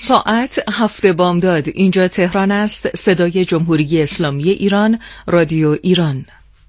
ساعت 7 بامداد. اینجا تهران است. صدای جمهوری اسلامی ایران، رادیو ایران.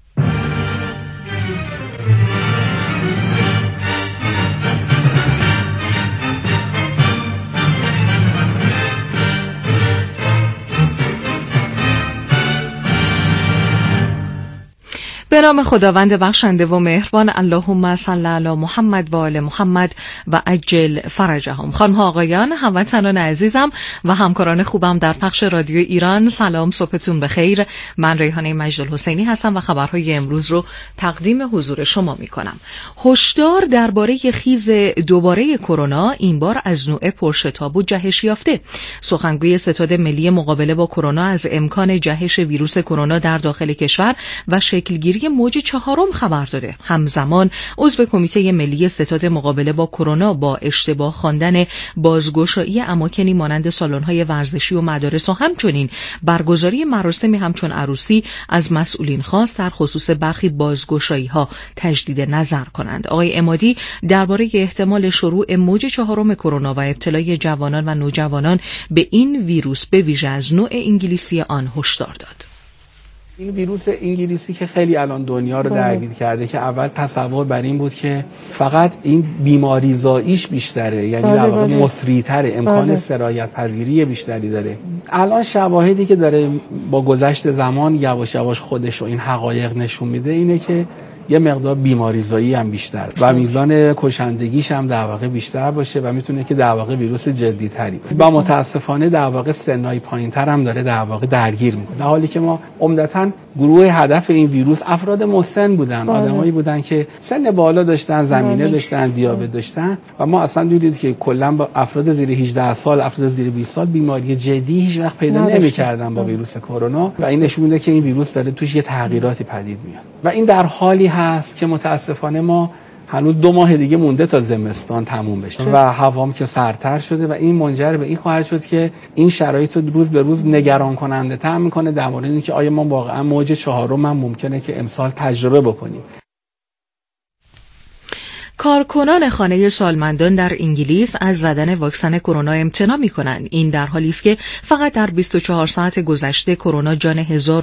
به نام خداوند بخشنده و مهربان. اللهم صل علی محمد و آل محمد و عجل فرجهم. خانم‌ها آقایان، هموطنان عزیزم و همکاران خوبم در پخش رادیو ایران، سلام، صبحتون بخیر. من ریحانه مجدالحسینی هستم و خبرهای امروز رو تقدیم حضور شما می‌کنم. هشدار درباره خیز دوباره کرونا، این بار از نوع پرشتاب و جهش یافته. سخنگوی ستاد ملی مقابله با کرونا از امکان جهش ویروس کرونا در داخل کشور و شکلگیری موج چهارم خبر داده. همزمان عضو کمیته ملی ستاد مقابله با کرونا با اشتباه خواندن بازگشایی اماکنی مانند سالن‌های ورزشی و مدارس و همچنین برگزاری مراسمی همچون عروسی از مسئولین خواست در خصوص برخی بازگشایی‌ها تجدید نظر کنند. آقای عمادی درباره احتمال شروع موج چهارم کرونا و ابتلای جوانان و نوجوانان به این ویروس به ویژه از نوع انگلیسی آن هشدار داد. این ویروس انگلیسی که خیلی الان دنیا رو درگیر کرده که اول تصور بر این بود که فقط این بیماری زاییش بیشتره، یعنی در واقع مسریع‌تره، امکان سرایت پذیری بیشتری داره. الان شواهدی که داره با گذشت زمان یواش یواش خودش و این حقایق نشون میده اینه که یه مقدار بیماریزایی هم بیشتر و میزان کشندگیش هم در واقع بیشتر باشه و میتونه که در واقع ویروس جدی‌تری و متاسفانه در واقع سنای پایین‌تر هم داره در واقع درگیر میکنه، در حالی که ما عمدتاً گروه هدف این ویروس افراد مسن بودن، آدمایی بودن که سن بالا داشتن، زمینه داشتن، دیابت داشتن و ما اصلا دیدید که کلا با افراد زیر 18 سال، افراد زیر 20 سال بیماری جدی هیچ وقت پیدا نمی‌کردن با ویروس کرونا و این نشون میده که این ویروس داره توش یه تغییراتی پدید میاد و این در حالی هست که متاسفانه ما هنوز 2 ماه دیگه مونده تا زمستان تموم بشه و هوام که سردتر شده و این منجر به این خواهد شد که این شرایط رو روز به روز نگران کننده تر میکنه در مورد اینکه آیا ما واقعا موج چهارم هم ممکنه که امسال تجربه بکنیم. کارکنان خانه سالمندان در انگلیس از زدن واکسن کرونا امتناع می‌کنند. این در حالی است که فقط در 24 ساعت گذشته کرونا جان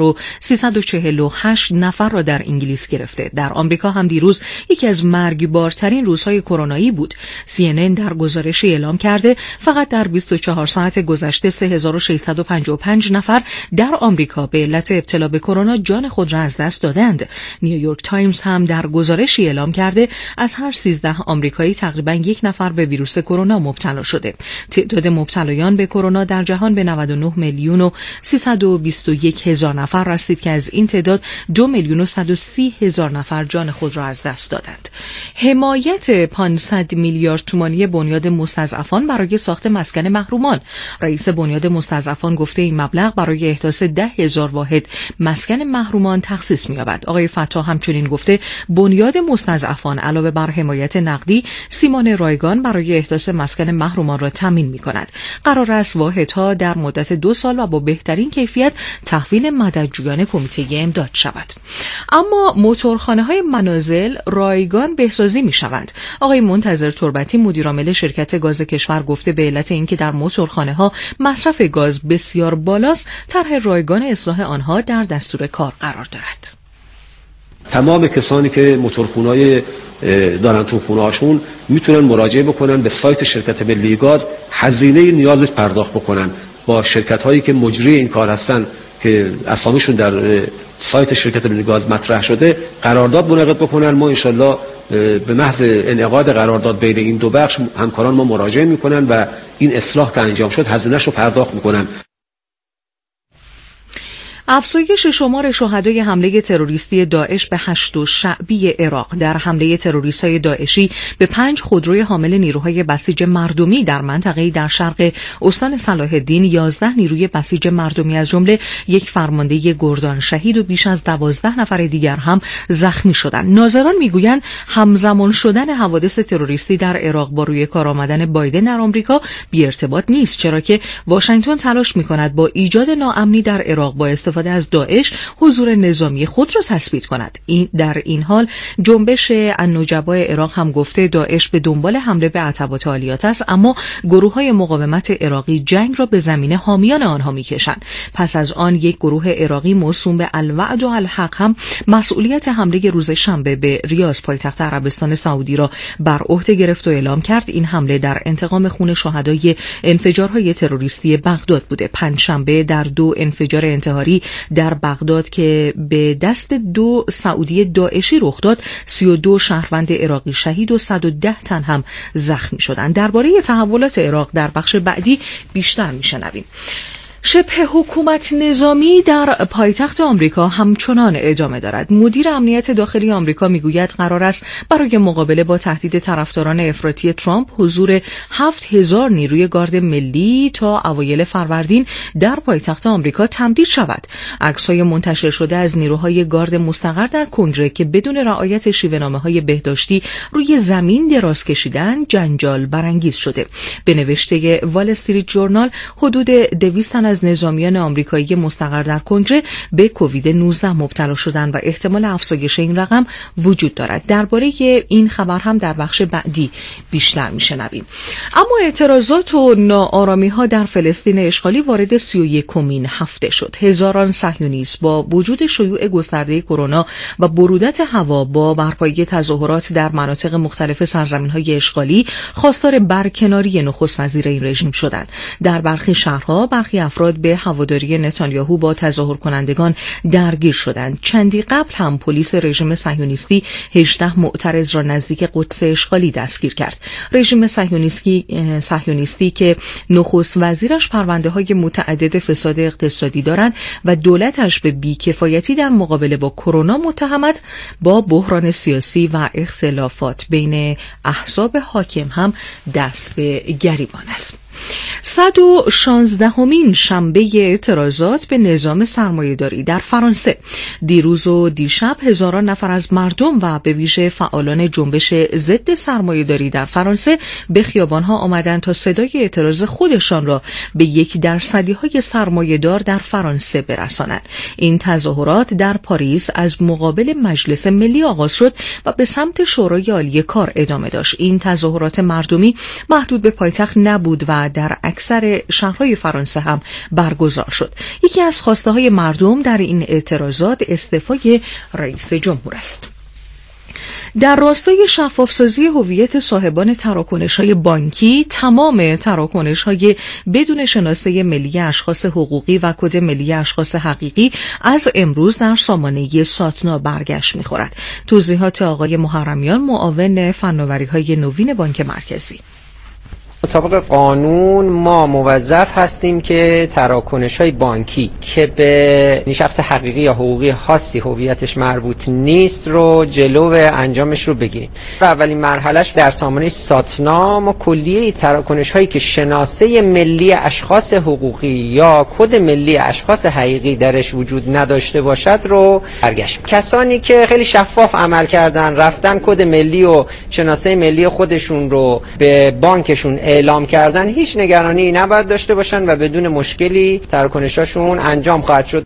1348 نفر را در انگلیس گرفته. در آمریکا هم دیروز یکی از مرگبارترین روزهای کرونایی بود. CNN در گزارشی اعلام کرده فقط در 24 ساعت گذشته 3655 نفر در آمریکا به علت ابتلا به کرونا جان خود را از دست دادند. نیویورک تایمز هم در گزارشی اعلام کرده از هر 13 آمریکایی تقریباً 1 نفر به ویروس کرونا مبتلا شده. تعداد مبتلایان به کرونا در جهان به 99 میلیون و 321 هزار نفر رسید که از این تعداد 2 میلیون و 130 هزار نفر جان خود را از دست دادند. حمایت 500 میلیارد تومانی بنیاد مستضعفان برای ساخت مسکن محرومان. رئیس بنیاد مستضعفان گفته این مبلغ برای احداث 10,000 واحد مسکن محرومان تخصیص می‌یابد. آقای فتاح همچنین گفته بنیاد مستضعفان علاوه بر حمایت نقدی، سیمان رایگان برای احداث مسکن محرومان را تامین می‌کند. قرار است واحدها در مدت 2 سال و با بهترین کیفیت تحویل مددجویان کمیته امداد شود. اما موتورخانه‌های منازل رایگان بهسازی می‌شوند. آقای منتظر تربتی مدیرعامل شرکت گاز کشور گفته به علت اینکه در موتورخانه‌ها مصرف گاز بسیار بالاست، طرح رایگان اصلاح آنها در دستور کار قرار دارد. تمام کسانی که موتورخونه‌های دارن تو خونه‌هاشون میتونن مراجعه بکنن به سایت شرکت ملی گاز، هزینه نیازش پرداخت بکنن، با شرکت‌هایی که مجری این کار هستن که اسامیشون در سایت شرکت ملی گاز مطرح شده قرارداد منعقد بکنن. ما انشالله به محض انعقاد قرارداد بین این دو بخش همکاران ما مراجعه میکنن و این اصلاح که انجام شد هزینه‌اش رو پرداخت میکنن. افزایش شمار شهدای حمله تروریستی داعش به 8 شعبی عراق. در حمله تروریست‌های داعشی به 5 خودروی حامل نیروهای بسیج مردمی در منطقه‌ای در شرق استان صلاح الدین 11 نیروی بسیج مردمی از جمله یک فرمانده گردان شهید و بیش از 12 نفر دیگر هم زخمی شدند. ناظران میگویند همزمان شدن حوادث تروریستی در عراق با روی کار آمدن بایدن در آمریکا بی ارتباط نیست، چرا که واشنگتن تلاش می‌کند با ایجاد ناامنی در عراق با استفاده استفاده از داعش حضور نظامی خود را تثبیت کند. در این حال جنبش النجبای عراق هم گفته داعش به دنبال حمله به عتبات عالیات است، اما گروه‌های مقاومت عراقی جنگ را به زمینه حامیان آنها می‌کشند. پس از آن یک گروه عراقی موسوم به الوعد و الحق هم مسئولیت حمله روز شنبه به ریاض پایتخت عربستان سعودی را بر عهده گرفت و اعلام کرد این حمله در انتقام خون شهدای انفجارهای تروریستی بغداد بوده. پنجشنبه در 2 انفجار انتحاری در بغداد که به دست 2 سعودی داعشی رخ داد 32 شهروند عراقی شهید و 110 تن هم زخمی شدند. درباره تحولات عراق در بخش بعدی بیشتر میشنویم. شبه حکومت نظامی در پایتخت آمریکا همچنان ادامه دارد. مدیر امنیت داخلی آمریکا میگوید قرار است برای مقابله با تهدید طرفداران افراطی ترامپ حضور 7000 نیروی گارد ملی تا اوایل فروردین در پایتخت آمریکا تمدید شود. عکس‌های منتشر شده از نیروهای گارد مستقر در کنگره که بدون رعایت شیوه‌نامه‌های بهداشتی روی زمین دراز کشیدن جنجال برانگیز شده. به نوشته وال استریت جورنال حدود 200 تن از نظامیان آمریکایی مستقر در کنگره به کووید 19 مبتلا شدند و احتمال افزایش این رقم وجود دارد. درباره این خبر هم در بخش بعدی بیشتر میشنویم. اما اعتراضات و ناآرامی‌ها در فلسطین اشغالی وارد 31مین هفته شد. هزاران صهیونیست با وجود شیوع گسترده کرونا و برودت هوا با برپایی تظاهرات در مناطق مختلف سرزمین‌های اشغالی خواستار برکناری نخست وزیر این رژیم شدند. در برخی شهرها برخی افراد به هواداری نتانیاهو با تظاهر کنندگان درگیر شدند. چندی قبل هم پلیس رژیم صهیونیستی 18 معترض را نزدیک قدس اشغالی دستگیر کرد. رژیم صهیونیستی که نخست وزیرش پرونده‌های متعدد فساد اقتصادی دارند و دولتش به بیکفایتی در مقابله با کرونا متهمد، با بحران سیاسی و اختلافات بین احزاب حاکم هم دست به گریبان است. 116مین شنبه اعتراضات به نظام سرمایه‌داری در فرانسه. دیروز و دیشب هزاران نفر از مردم و به ویژه فعالان جنبش ضد سرمایه‌داری در فرانسه به خیابان‌ها آمدند تا صدای اعتراض خودشان را به 1% سرمایه‌دار در فرانسه برسانند. این تظاهرات در پاریس از مقابل مجلس ملی آغاز شد و به سمت شورای عالی کار ادامه داشت. این تظاهرات مردمی محدود به پایتخت نبود و در اکثر شهرهای فرانسه هم برگزار شد. یکی از خواسته های مردم در این اعتراضات استعفای رئیس جمهور است. در راستای شفافسازی هویت صاحبان تراکنش‌های بانکی، تمام تراکنش‌های بدون شناسه ملی اشخاص حقوقی و کد ملی اشخاص حقیقی از امروز در سامانه ساتنا برگشت می‌خورد. توضیحات آقای محرمیان، معاون فناوری‌های نوین بانک مرکزی. مطابق قانون ما موظف هستیم که تراکنش‌های بانکی که به شخص حقیقی یا حقوقی خاصی هویتش مربوط نیست رو جلو انجامش رو بگیریم. و اولین مرحلهش در سامانه ساتنا ما کلیه تراکنش‌هایی که شناسه ملی اشخاص حقوقی یا کد ملی اشخاص حقیقی درش وجود نداشته باشد رو برگشت. کسانی که خیلی شفاف عمل کردن، رفتن کد ملی و شناسه ملی خودشون رو به بانکشون اعلام کردن، هیچ نگرانی نباید داشته باشن و بدون مشکلی تراکنشاشون انجام خواهد شد.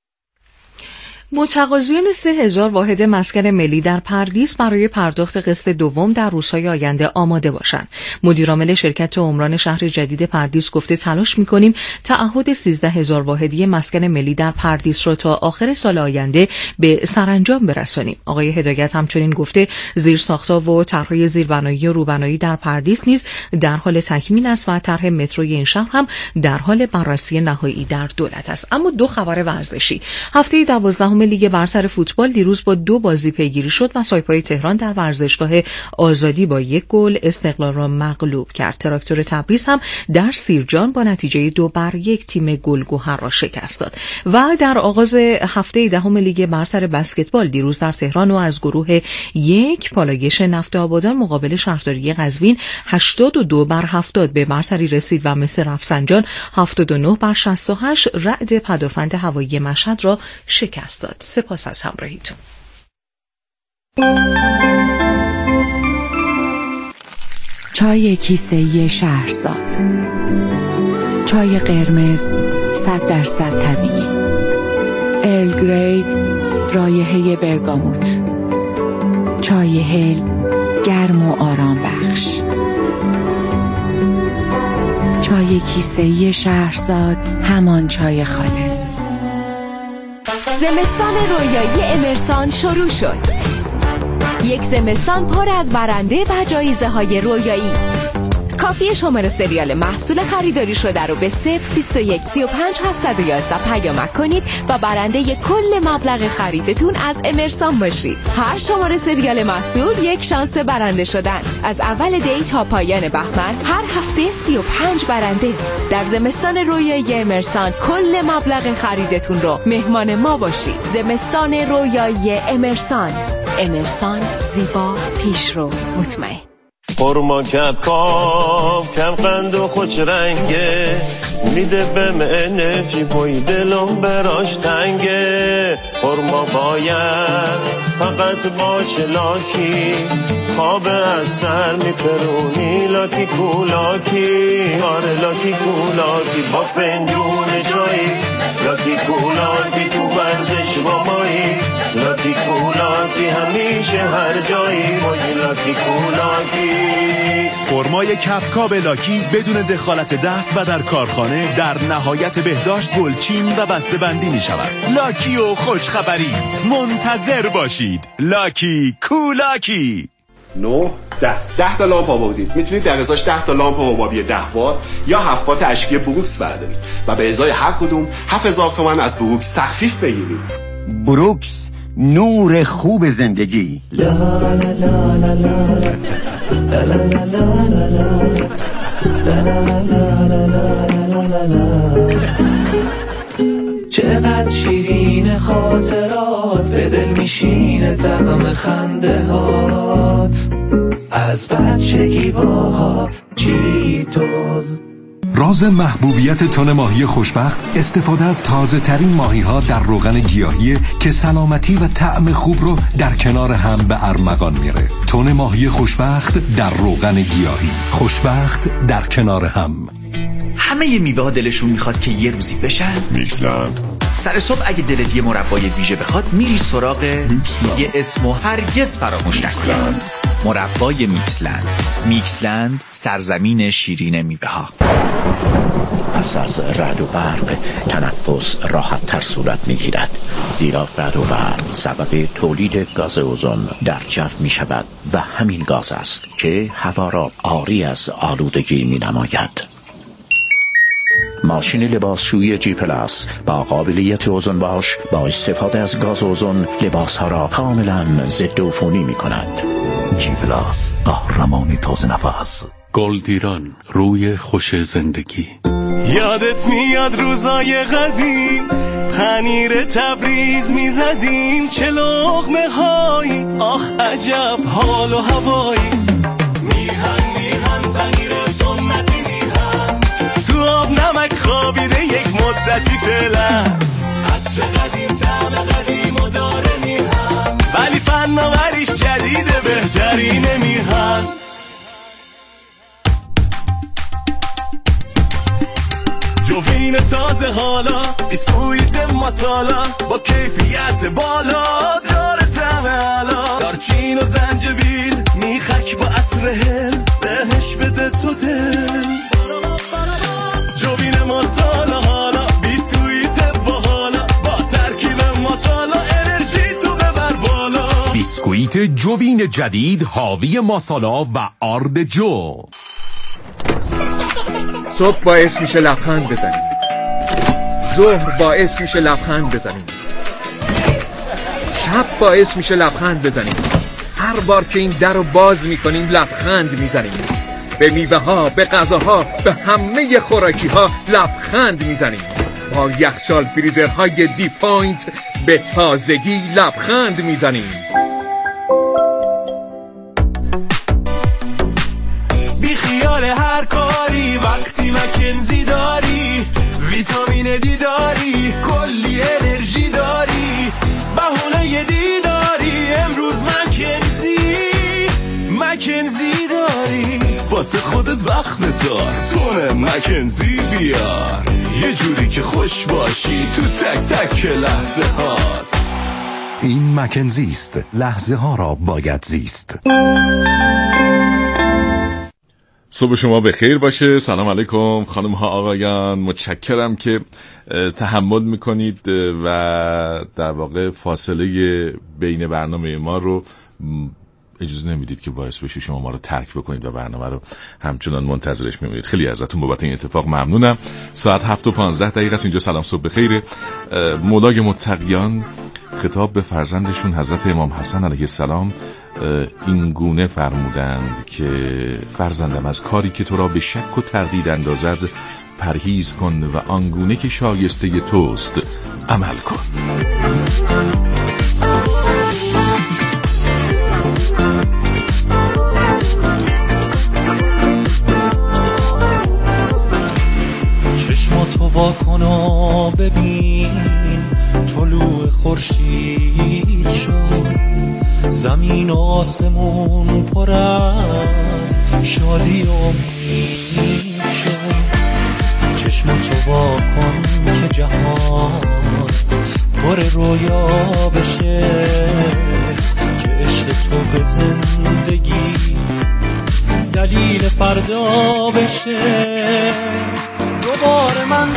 متقاضیان 3000 واحد مسکن ملی در پردیس برای پرداخت قسط دوم در روزهای آینده آماده باشند. مدیرعامل شرکت عمران شهر جدید پردیس گفته تلاش می‌کنیم تعهد 13000 واحدی مسکن ملی در پردیس را تا آخر سال آینده به سرانجام برسانیم. آقای هدایت همچنین گفته زیرساخت‌ها و طرح‌های زیربنایی و روبنایی در پردیس نیز در حال تکمیل است و طرح متروی این شهر هم در حال بررسی نهایی در دولت است. اما دو خبر ورزشی. هفته 12 لیگ برتر فوتبال دیروز با 2 بازی پیگیری شد و سایپای تهران در ورزشگاه آزادی با 1 گل استقلال را مغلوب کرد. تراکتور تبریز هم در سیرجان با نتیجه 2-1 تیم گلگهر را شکست داد. و در آغاز هفته 10 لیگ برتر بسکتبال دیروز در تهران و از گروه 1 پالایش نفت آبادان مقابل شهرداری قزوین 82-70 به برتری رسید و مس رفسنجان 79-68 رعد پدافند هوایی مشهد را شکست داد. سپاس از همراهیتون. چای کیسه‌ای شهرزاد، چای قرمز 100% طبیعی، گری رایحه برگاموت. چای هل گرم و آرام بخش. چای کیسه‌ای شهرزاد، همان چای خالص. زمستان رویایی امرسان شروع شد. یک زمستان پر از برنده و جایزه های رویایی. کافی شماره سریال محصول خریداری شده رو به 021 35 711 پیامک کنید و برنده کل مبلغ خریدتون از امرسان باشید. هر شماره سریال محصول یک شانس برنده شدن. از اول دی تا پایان بهمن هر هفته 35 برنده. در زمستان رویایی امرسان کل مبلغ خریدتون رو مهمان ما باشید. زمستان رویایی امرسان. امرسان، زیبا، پیشرو، مطمئن. خورما کباب کم قند و خوش رنگه، میده بهم انرژی بوی دلم براش تنگه. خورما باید فقط باشه لاکی، خواب از سر میپرونی لاکی کولاکی. آره لاکی کولاکی با فنجون چایی، لاکی کولاکی تو ورزش با مایی، لاکی کولاکی همیشه هر جایی بایی لاکی کولاکی. خرمای کپکاب لاکی بدون دخالت دست و در کارخانه در نهایت بهداشت گلچین و بسته بندی می شود. لاکی و خوشخبری منتظر باشید. لاکی کولاکی. 9 10 تا لامپ آوردید، میتونید در ازاش 10 تا لامپ حبابی 10 وات یا 7 وات اشکی بروکس بردارید و به ازای هر کدوم 7000 تومان از بروکس تخفیف بگیرید. بروکس، نور خوب زندگی. لا لا لا لا لا لا لا لا لا. چقدر شیرین خاطرات به دل میشینه طعم خنده هات، از بچگی باهات چیتوز. راز محبوبیت تن ماهی خوشبخت استفاده از تازه ترین ماهی ها در روغن گیاهی که سلامتی و طعم خوب رو در کنار هم به ارمغان میره. تن ماهی خوشبخت در روغن گیاهی، خوشبخت در کنار هم. همه میوه ها دلشون میخواد که یه روزی بشن میکسلند. سر صبح اگه دلت یه مربای ویژه بخواد میری سراغ میکسلند. یه اسمو هرگز فراموش نکن، مربای میکسلند. میکسلند، سرزمین شیرین میوه ها. پس از رعد و برق تنفس راحت تر صورت میگیرد، زیرا رعد و برق سبب تولید گاز اوزون در جو می شود و همین گاز است که هوا را عاری از آلودگی می نماید. ماشین لباسشویی جی پلاس با قابلیت اوزون واش با استفاده از گاز اوزون لباسها را کاملا ضد عفونی می کند. جی پلاس، قهرمانی تازه نفس. گلدیران، روی خوش زندگی. یادت میاد روزای قدیم، پنیر تبریز میزدیم، چه لقمه هایی، آخ عجب حال و هوایی. میهن پنیر سنتی میهن، تو آب نمک خوابیده یک مدتی فعلا. عصر قدیم طعم قدیم و داره میهن، ولی فناوریش جدیده بهترینه میهن. جوین تازه حالا، بیسکویت مسالا با کیفیت بالا، داره طعم علا، دارچین و زنجبیل، میخک با عطر هل، بهش بده تو دل. جوین مسالا حالا، بیسکویت باحالا، با ترکیب مسالا انرژی تو ببر بالا. بیسکویت جوین جدید حاوی مسالا و آرد جو. صبح باعث میشه لبخند بزنیم، ظهر باعث میشه لبخند بزنیم، شب باعث میشه لبخند بزنیم. هر بار که این در رو باز میکنیم لبخند میزنیم. به میوه ها، به غذاها، به همه خوراکی ها لبخند میزنیم. با یخچال فریزرهای دی پوینت به تازگی لبخند میزنیم. بی خیال هر کاری وقتی مکنزی داری، ویتامین دی داری، کلی انرژی داری، بهونه دیداری، امروز مکنزی داری. با واسه خودت وقت بذار، تون مکنزی بیار، یه جوری که خوش باشی تو تک تک لحظه هات. این مکنزی است، لحظه ها را باید زیست. صبح شما بخیر باشه. سلام علیکم خانم ها آقایان، متشکرم که تحمل میکنید و در واقع فاصله بین برنامه ما رو اجازه نمیدید که باعث بشه شما ما رو ترک بکنید و برنامه رو همچنان منتظرش میمونید. خیلی ازتون بابت این اتفاق ممنونم. ساعت 7:15 است اینجا. سلام صبح بخیر. مولای متقیان خطاب به فرزندشون حضرت امام حسن علیه السلام این گونه فرمودند که فرزندم از کاری که تو را به شک و تردید اندازد پرهیز کن و آنگونه که شایسته توست عمل کن. چشماتو واکن و ببین طلوع خورشید شد، زمین و آسمون پر از شادی و امید شد. چشماتو واکن که جهان پر رویا بشه، که عشق تو به زندگی دلیل فردا بشه. دوباره من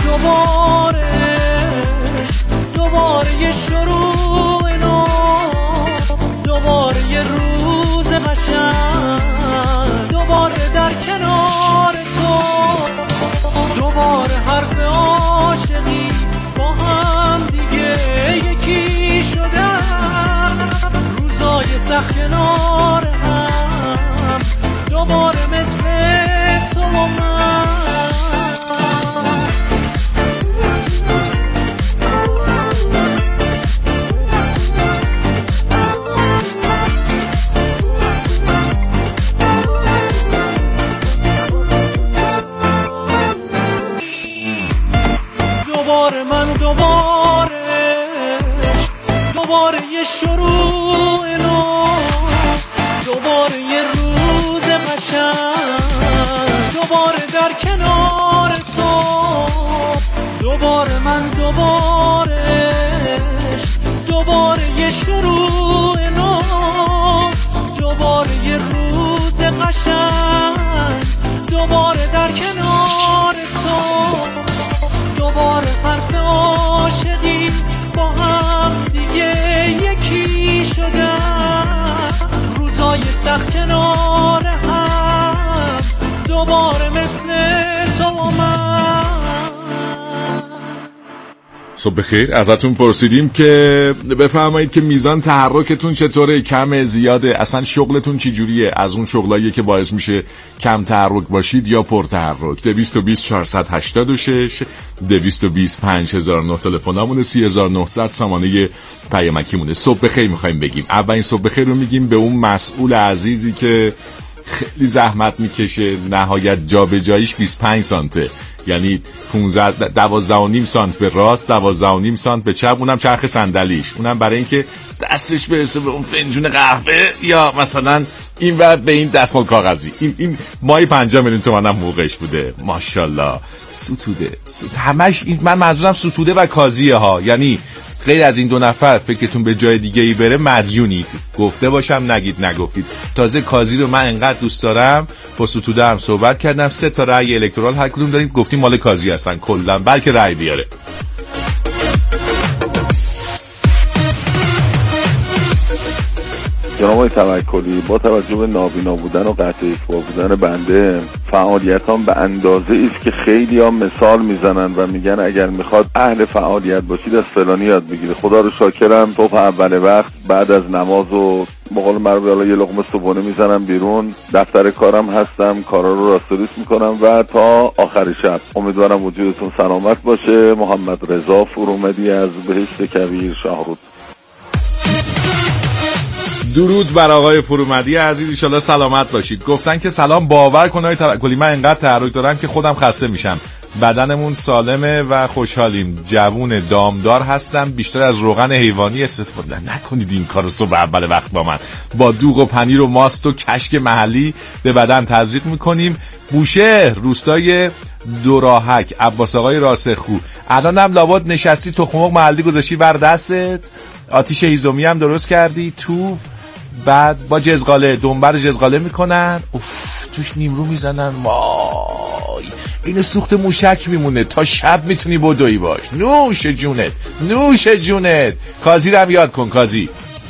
دوباره یه شروع نو، دوباره یه روز قشنگ، دوباره در کنار تو، دوباره حرف عاشقی با هم دیگه یکی شدن، روزای سخت کنار هم، دوباره مثل تو و من. دوباره یه شروع نو، دوباره یه روز قشنگ، دوباره در کنار تو، دوباره من دوباره یه شروع نو، دوباره یه روز قشنگ، دوباره در کنار تو، دوباره حرف عاشقی با هم دیگه یکی شدن، روزای سخت کنار هم، دوباره مثل تو و من. صبح بخیر. ازتون پرسیدیم که بفرمایید که میزان تحرکتون چطوره، کم زیاده، اصلا شغلتون چی جوریه، از اون شغلاییه که باعث میشه کم تحرک باشید یا پر تحرک. 220 486 220 5009 تلفنمونه، 3900 سامانه پیامکیمونه. صبح بخیر میخوایم بگیم. اولین صبح بخیر رو میگیم به اون مسئول عزیزی که خیلی زحمت میکشه، نهایت جابجاییش 25 سانته، یعنی 12.5 سانت به راست، 12.5 سانت به چپ، اونم چرخ صندلیش، اونم برای اینکه دستش برسه به اون فنجون قهوه یا مثلا این وقت به این دستمال کاغذی. این مای 5 میلیون تومان هم موقعش بوده. ماشاءالله. ستوده همش این، من منظورم ستوده و کازیه ها، یعنی غیر از این دو نفر فکرتون به جای دیگه ای بره مدیونید. گفته باشم نگید نگفتید. تازه کازی رو من انقدر دوست دارم، با ستوده هم صحبت کردم، 3 تا رأی الکترال هر کدوم داریم، گفتیم مال کازی هستن کلا، بلکه رأی بیاره. جناب آقای توکلی، با توجه به نابینا بودن و قطع اکبا بودن بنده، فعالیتام به اندازه ایست که خیلی ها مثال میزنن و میگن اگر میخواد اهل فعالیت باشید از فلانی یاد بگیره. خدا رو شاکرم، صبح اول وقت بعد از نماز و بقول معروف یه لقمه صبحونه میزنم بیرون، دفتر کارم هستم، کارا رو راستوریس میکنم و تا آخر شب. امیدوارم وجودتون سلامت باشه. محمد رضا فرومدی از بهشت کویر شاهرود. درود بر آقای فرومدی عزیز، ان شاءالله سلامت باشید. گفتن که سلام، باور کن آقای توکلی من انقدر تحرک دارم که خودم خسته میشم. بدنمون سالمه و خوشحالیم، جوون دامدار هستم، بیشتر از روغن حیوانی استفاده نکنید. این کارو صبح اول وقت با من با دوغ و پنیر و ماست و کشک محلی به بدن تزریق میکنیم. بوشهر، روستای دوراهک، عباس آقای راسخو. الانم لابد نشستی تخم مرغ محلی گذاشتی بر دستت، آتیش هیزومی هم درست کردی تو، بعد با جزغاله دنبر جزغاله میکنن، توش نیمرو میزنن، وای این سوخت موشک میمونه تا شب میتونی بدوی باش. نوش جونت، نوش جونت. کازی رو هم یاد کن، کازی.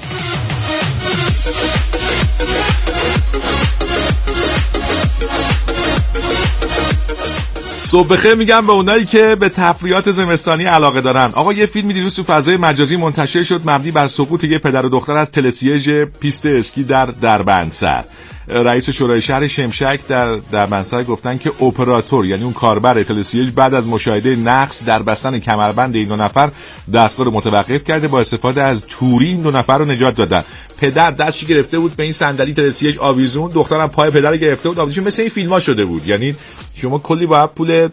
صبح بخیر میگم به اونایی که به تفریحات زمستانی علاقه دارن. آقا یه فیلمی دیروز تو فضای مجازی منتشر شد مبنی بر سقوط یه پدر و دختر از تلسیج پیست اسکی در دربندسر. رئیس شورای شهر شمشک در دربندسر گفتن که اپراتور، یعنی اون کاربر تلسیج، بعد از مشاهده نقص در بستن کمربند این دو نفر دستگاه رو متوقف کرده، با استفاده از توری این دو نفر رو نجات دادن. پدر دستش گرفته بود به این صندلی تلسیج آویزون، دخترم پای پدر رو گرفته بود آویزون. مثل این فیلم‌ها شده بود. یعنی شما کلی باید پول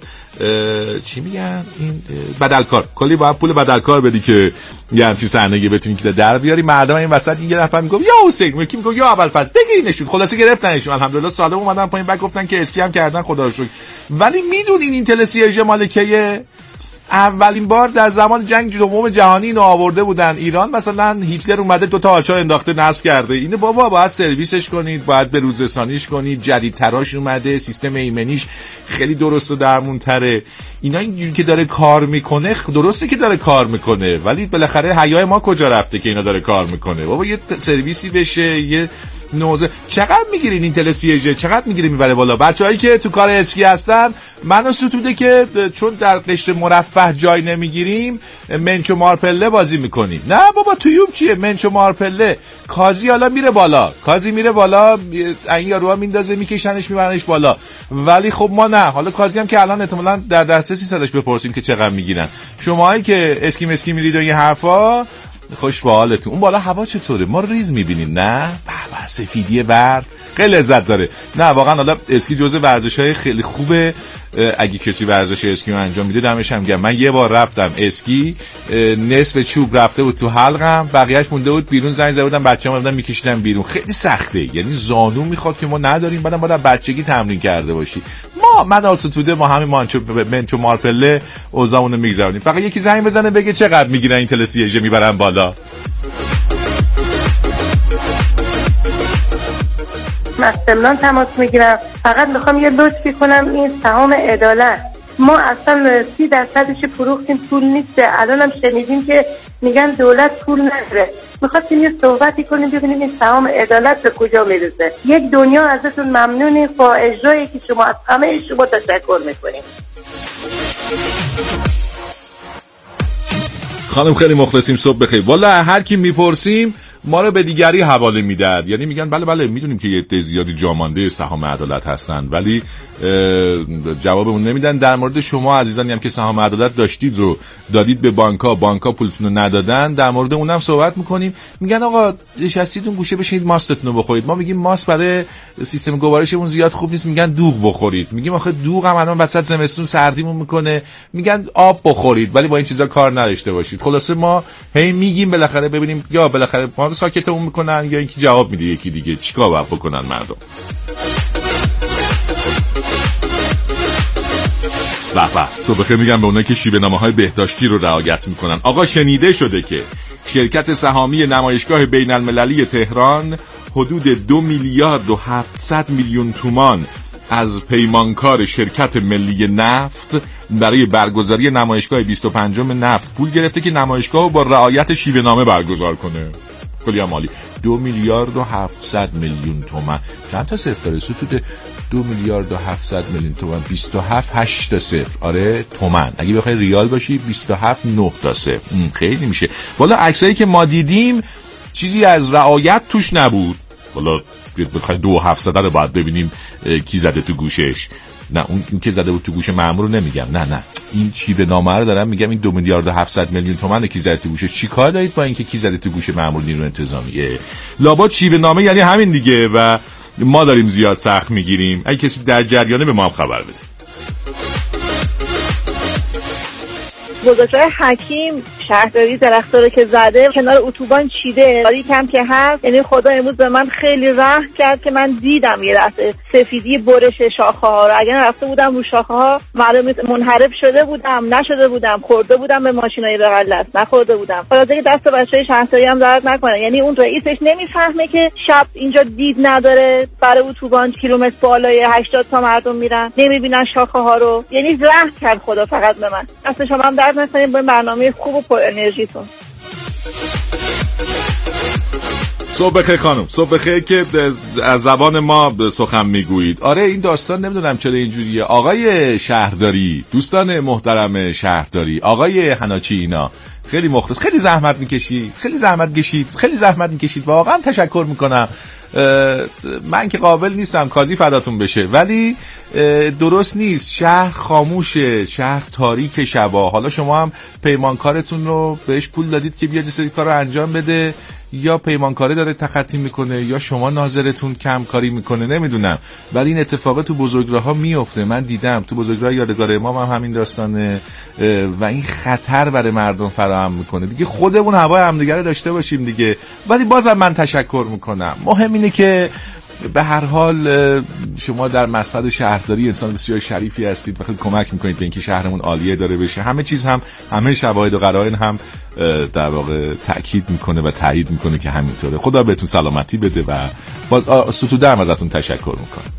چی میگن این بدلکار، کلی باید پول بدلکار بدی که یه همچین صحنه‌ای بتونی که در بیاری. مردم این وسط یه نفر میگه یا حسین، یکی میگه یا ابوالفضل، بگیرینشون. خلاصه گرفتنشون، الحمدلله سالم اومدن پایین. بعد گفتن که اسکی هم کردن، خدا رو شکر. ولی میدونین این تلسیج مالکیه اولین بار در زمان جنگ دوم جهانی اینو آورده بودن ایران. مثلا هیتلر اومده 2 تا آچار انداخته نصب کرده، اینو بابا باید سرویسش کنید، باید به روز رسانیش کنید، جدیدتراش اومده، سیستم ایمنیش خیلی درست و درمونتره. اینا اینجوری که داره کار میکنه، درسته که داره کار میکنه، ولی بالاخره حیای ما کجا رفته که اینا داره کار میکنه؟ بابا یه سرویسی بشه، یه نوزه. چقدر میگیرین این تلسیجه؟ چقدر میگیره میبره بالا؟ بچه‌هایی که تو کار اسکی هستن، منو ستوده که چون در قشر مرفه جای نمیگیریم منچو مارپله بازی میکنیم. نه بابا تویوب چیه؟ منچو مارپله. کازی حالا میره بالا، کازی میره بالا، این یاروها میندازه میکشنش میبرنش بالا. ولی خب ما نه. حالا کازی هم که الان احتمالاً در دسترسی صداش بپرسیم که چقدر میگیرن. شماهایی که اسکی مسکی میرید و این حرفا، خوش به حالتون. اون بالا هوا چطوره؟ ما ریز میبینیم نه؟ بابا سفیدی برف خیلی لذت داره. نه واقعا حالا اسکی جزء ورزش‌های خیلی خوبه. اگه کسی ورزش اسکی رو انجام میده دمش هم گرم. من یه بار رفتم اسکی، نصف چوب رفته بود تو حلقم، بقیه‌اش مونده بود بیرون. زنگ زده بودم بچه‌ام بودن میکشیدن بیرون. خیلی سخته، یعنی زانو میخواد که ما نداریم، بعدم باید بچگی تمرین کرده باشی. من آسطوده ما همین منچو مارپله اوزامونو میگذرونیم. فقط یکی زنگ بزنه بگه چقدر میگیرن این تلسیجه میبرن بالا. مستملان تماس میگیرم. فقط میخوام یه لطفی کنم، این سهام عدالت ما اصلا 30% فروختیم، پول نیست. الانم شنیدیم که میگن دولت پول نداره. میخواستیم یه صحبتی کنیم ببینیم این سهام عدالت به کجا میرسه. یک دنیا ازتون ممنونیم با اجرایی که شما از همه شما تشکر میکنیم. خانم خیلی مخلصیم. صبح بخیر. والا هر کی میپرسیم ما رو به دیگری حواله میدن، یعنی میگن بله میدونیم که یه عده زیادی جامانده سهام عدالت هستن، ولی جوابمون نمیدن. در مورد شما عزیزانی هم که سهام عدالت داشتید رو دادید به بانک‌ها پولتون رو ندادن، در مورد اونم صحبت میکنیم. میگن آقا نشستیدون گوشه بشینید ماستتون رو بخورید. ما میگیم ماست برای سیستم گوارشمون زیاد خوب نیست، میگن دوغ بخورید. میگیم آخه دوغ هم الان وسط زمستون سردیمون میکنه، میگن آب بخورید، ولی با این چیزا کار نداشته باشید. خلاصه ما هی میگیم بالاخره ببینیم یا بالاخره ما ساکتمون میکنن یا اینکه جواب میده یکی دیگه. چیکار باید بکنن مردم؟ صبح بخیر میگم به اونایی که شیوه نامه‌های بهداشتی رو رعایت میکنن. آقا شنیده شده که شرکت سهامی نمایشگاه بین المللی تهران حدود 2 میلیارد و 700 میلیون تومان از پیمانکار شرکت ملی نفت برای برگزاری نمایشگاه 25 نفت پول گرفته که نمایشگاه رو با رعایت شیوه نامه برگزار کنه. کلی عالی. 2 میلیارد و 700 میلیون تومان. چند تا صفر داره؟ ستود 2 میلیارد و 700 میلیون تومان 27 8 تا صفر. آره تومان. اگه بخوای ریال باشی 27 9 تا صفر. خیلی میشه. والا عکسایی که ما دیدیم چیزی از رعایت توش نبود. والا بخوای 2700 رو باید ببینیم کی زده تو گوشش. نه اون که زده بود تو گوش مأمور رو نمیگم، نه این شیوه نامه رو دارم میگم. این 2 میلیارد و 700 میلیون تومان کی زده تو گوشه. چیکار دارید با اینکه کی زده تو گوش مأمور نیروی انتظامی؟ لابد شیوه نامه یعنی همین دیگه و ما داریم زیاد سخت میگیریم. اگه کسی در جریانه به ما هم خبر بده. گزارش حکیم شهرداری درختا رو که زده کنار اتوبان چیده، کم که هست. یعنی خدا امروز به من خیلی رحم کرد که من دیدم یه دسته سفیدی برش شاخه ها رو. اگر رفته بودم رو شاخه ها معلومه منحرف شده بودم، نشده بودم، خورده بودم به ماشینای بغل دست، نخورده بودم. خدا دیگه دست بچهای شهرداری هم درد نکنه. یعنی اون رئیسش نمیفهمه که شب اینجا دید نداره، برای اتوبان کیلومتر بالای 80 تا مردم میرن نمیبینن شاخه ها رو. یعنی رحم کرد خدا فقط به من. دست شما هم درد نکنه با برنامه خوب و پر انرژیتون. صبح بخیر خانم، صبح بخیر که از زبان ما سخن میگویید. آره این داستان نمیدونم چرا اینجوریه. آقای شهرداری، دوستان محترم شهرداری، آقای حناچی، اینا خیلی مخلص، خیلی زحمت میکشید واقعا تشکر میکنم. من که قابل نیستم کازی فداتون بشه، ولی درست نیست شهر خاموشه، شهر تاریک شبا. حالا شما هم پیمانکارتون رو بهش پول دادید که بیاد سری کار رو انجام بده، یا پیمانکاره داره تخطی میکنه، یا شما ناظرتون کم کاری میکنه، نمیدونم، ولی این اتفاقات تو بزرگراه‌ها میفته. من دیدم تو بزرگراه یادگار امام هم همین داستانه و این خطر برای مردم فراهم میکنه. دیگه خودمون هوای همدیگه رو داشته باشیم دیگه. ولی بازم من تشکر میکنم. مهم اینه که به هر حال شما در مسند شهرداری انسان بسیار شریفی هستید و خیلی کمک میکنید به اینکه شهرمون عالیه داره بشه. همه چیز هم، همه شواهد و قرائن هم در واقع تأکید میکنه و تایید میکنه که همینطوره. خدا بهتون سلامتی بده و باز ستوده هم ازتون تشکر میکنم.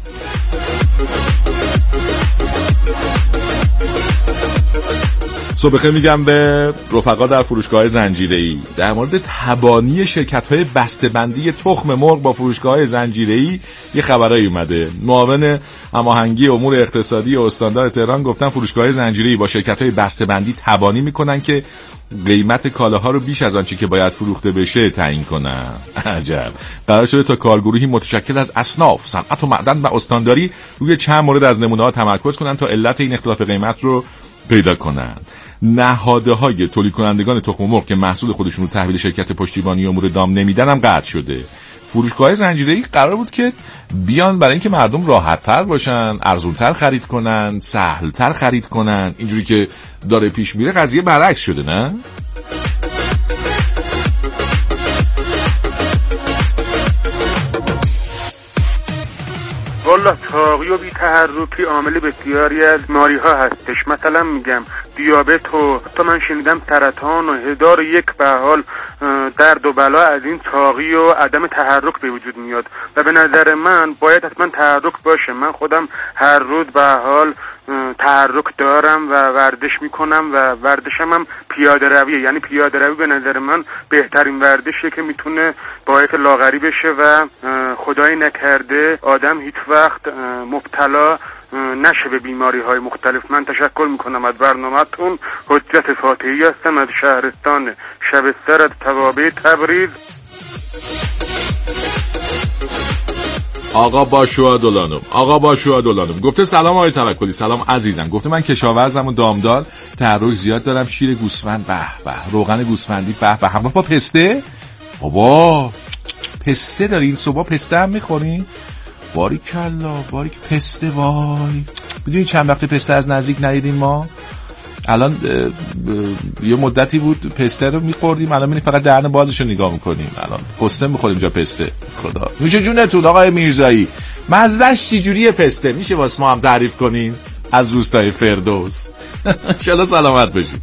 صبح بخیر میگم به رفقا در فروشگاه زنجیره‌ای در مورد تبانی شرکت‌های بسته‌بندی تخم مرغ با فروشگاه‌های زنجیره‌ای یه خبرایی اومده. معاون هماهنگی امور اقتصادی استاندار تهران گفتن فروشگاه‌های زنجیره‌ای با شرکت‌های بسته‌بندی تبانی میکنن که قیمت کالاها رو بیش از آنچه که باید فروخته بشه تعیین کنن. عجب. قرار شده تا کارگروهی متشکل از اصناف، صنعت و معدن و استانداری روی چند مورد از نمونه‌ها تمرکز کنن تا علت این اختلاف قیمت رو پیدا کنن. نهادهای تولید کنندگان تخم مرغ که محصول خودشون رو تحویل شرکت پشتیبانی امور دام نمیدن هم قطع شده. فروشگاه زنجیره‌ای قرار بود که بیان برای اینکه مردم راحت‌تر باشن، ارزون‌تر خرید کنن، سهل‌تر خرید کنن. اینجوری که داره پیش میره قضیه برعکس شده، نه؟ والا تاقی و بی تحرکی عامل بسیاری از بیماری ها هستش. مثلا میگم دیابت و تا من شنیدم سرطان و هزار و یک به حال درد و بلا از این تاقی و عدم تحرک به وجود میاد و به نظر من باید حتما تحرک باشه. من خودم هر روز به حال تحرک دارم و ورزش میکنم و ورزشم هم پیاده رویه. یعنی پیاده روی به نظر من بهترین ورزشیه که میتونه باعث لاغری بشه و خدای نکرده آدم هیچ وقت مبتلا نشه به بیماری های مختلف. من تشکر میکنم از برنامه‌تون. حجت فاتحی هستم از شهرستان شبستر از توابع تبریز. آقا باشوا دولانم گفته سلام آقای توکلی. سلام عزیزم. گفته من کشاورزم و دامدار، تحرک زیاد دارم، شیر گوسفند به به، روغن گوسفندی به به، همراه با پسته. بابا پسته دارین؟ صبح پسته هم میخورین؟ باریکلا پسته. وای میدونی چند وقت پسته از نزدیک ندیدیم ما؟ الان یه مدتی بود پسته رو میخوردیم، الان میبینی فقط دهن بازش رو نگاه میکنیم. الان پسته میخوریم جا پسته. خدا میشه جونتون آقای میرزایی، مزهش چجوریه پسته؟ میشه واسه ما هم تعریف کنین از روستای فردوس؟ انشالله سلامت باشید.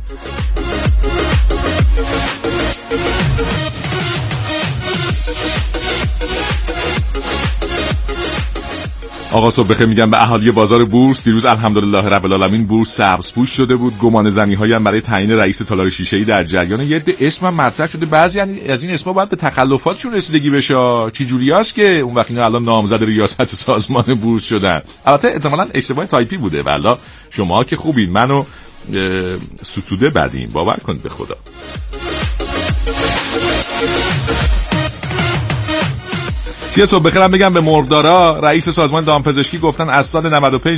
آقا صبح بخیر میگم به اهالی بازار بورس. دیروز الحمدلله رب العالمین بورس سبزپوش شده بود. گمان زنی‌هایی هم برای تعیین رئیس تالار شیشه‌ای در جریان. یه اسم هم مطرح شده، بعضی از این اسما باید به تخلفاتشون رسیدگی بشه. چه جوریاست که اون وقت اینا الان نامزد ریاست سازمان بورس شدن؟ البته احتمالاً اشتباه تایپی بوده. والا شما که خوبین، منو ستوده بدین، باور کنید به خدا. یه صبح بخیرم بگم به مرغدارا. رئیس سازمان دامپزشکی گفتن از سال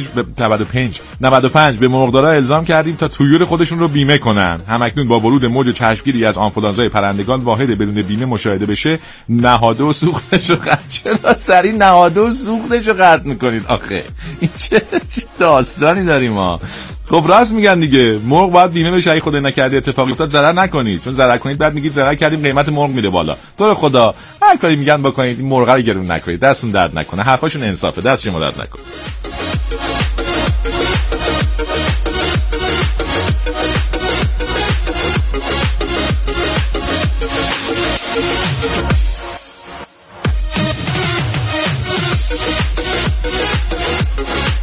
95 به مرغدارا الزام کردیم تا طیور خودشون رو بیمه کنن. همکنون با ورود موج چشمگیری از آنفولانزای پرندگان واحد بدون بیمه مشاهده بشه. نهاده و سوختش رو قطع. چرا سری نهاده و سوختش رو قطع میکنید آخه؟ این چه داستانی داریم ما؟ خب راست میگن دیگه، مرغ باید بیمه بشه، اگه خدای نکرده اتفاقی افتاد ضرر نکنید، چون ضرر کنید بعد میگید ضرر کردیم قیمت مرغ میره بالا. تو رو خدا هر کاری میگن بکنید، این مرغا رو گرون نکنید، دستتون درد نکنه، حرفاشون انصافه، دست شما درد نکنه.